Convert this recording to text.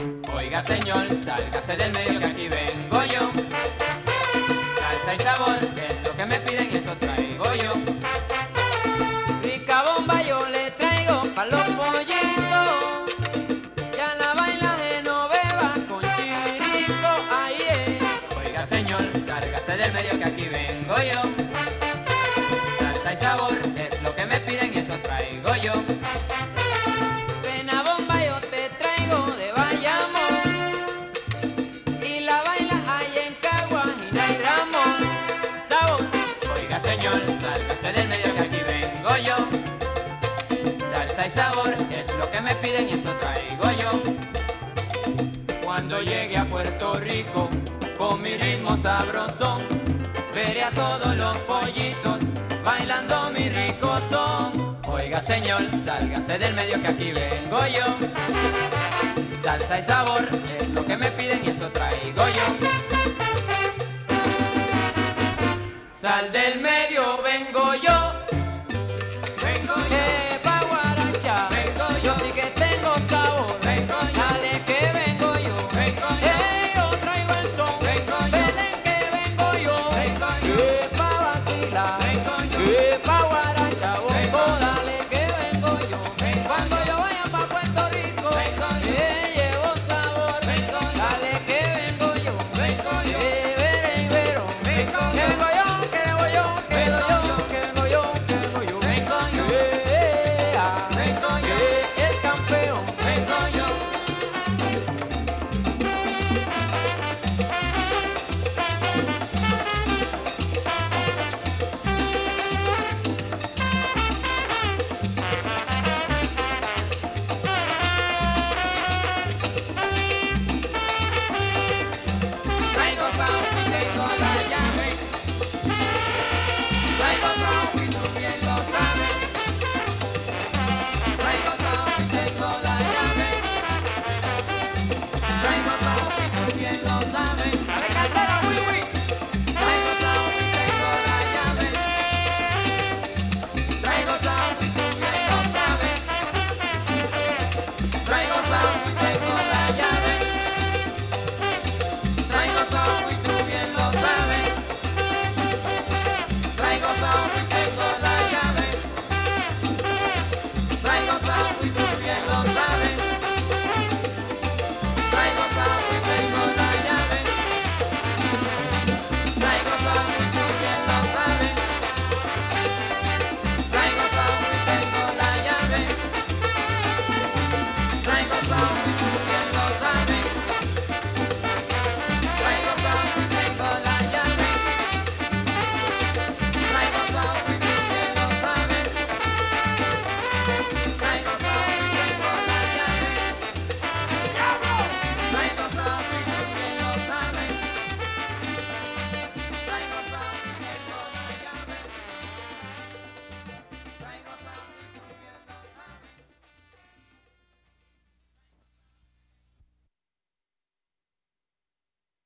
Oiga señor, sálgase del medio que aquí vengo yo. Salsa y sabor, que es lo que me piden y eso traigo yo. Rica bomba yo le traigo pa' los pollitos. Ya la baila Genoveva con chirico, ahí es. Oiga señor, sálgase del medio que aquí vengo yo. Salsa y sabor, que es lo que me piden y eso traigo yo. Pena bomba yo te traigo de Bayamón. Y la baila ahí en Caguas y Nairamos. Sabor, oiga señor, sálgase del medio que aquí vengo yo. Salsa y sabor, es lo que me piden y eso traigo yo. Cuando llegue a Puerto Rico, con mi ritmo sabrosón, veré a todos los pollitos bailando mi rico son. Oiga señor, sálgase del medio que aquí vengo yo. Salsa y sabor, es lo que me piden y eso